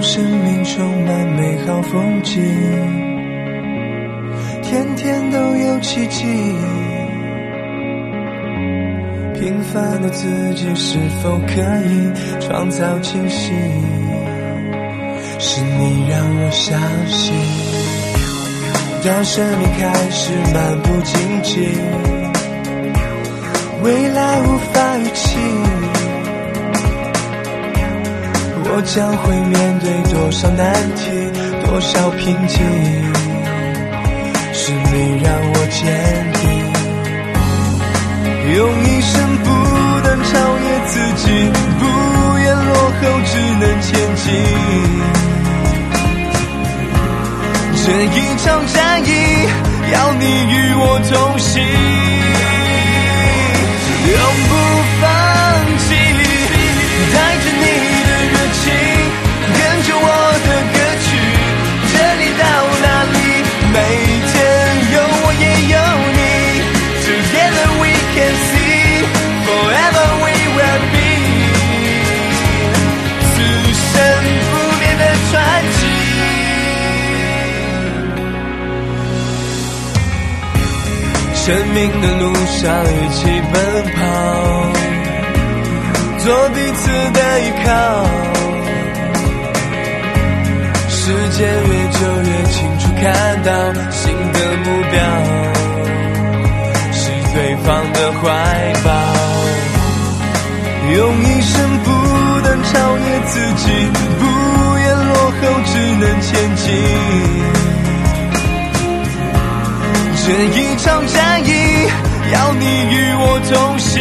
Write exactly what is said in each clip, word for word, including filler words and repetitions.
生命充满美好风景，天天都有奇迹。平凡的自己是否可以创造惊喜？是你让我相信，当生命开始漫不经心，未来无法预期，我将会面对多少难题，多少瓶颈，是你让我坚定，用一生不能超越自己，不愿落后，只能前进。这一场战役，要你与我同行，永不放弃，带着你的热情，跟着我的歌曲，这里到哪里，每天有我也有你， Together we can see forever we will be， 此生不变的传奇。生命的路上一起奔跑，做彼此的依靠，时间越久越清楚看到新的目标，是对方的怀抱，用一生不能超越自己，不愿落后，只能前进。这一场战役，要你与我同行，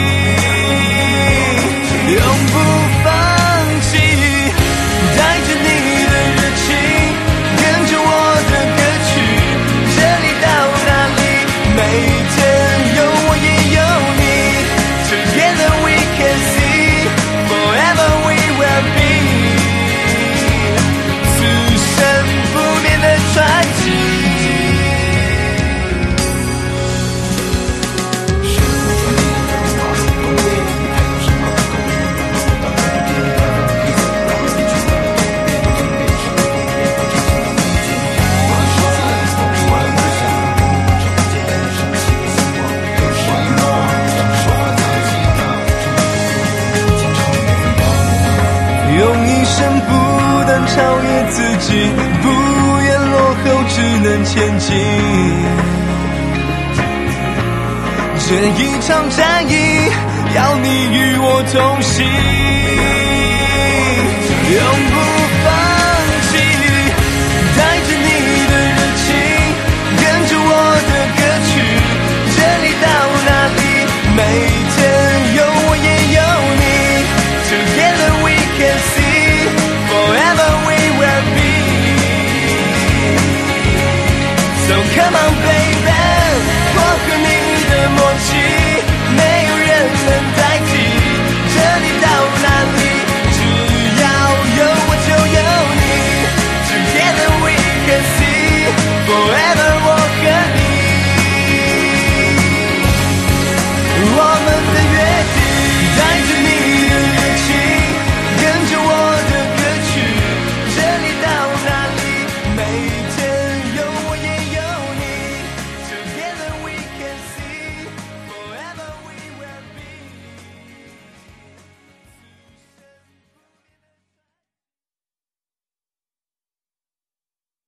永不放弃，带着你的热情，跟着我的歌曲，这里到哪里，每天有我也有你， Together we can see forever we will be， 此生不变的传奇。用一生不能超越自己，不愿落后，只能前进。这一场战役，要你与我同行，永不放弃，带着你的热情，跟着我的歌曲，这里到哪里，每天有我也有你， Together we can see forever we will be， So come on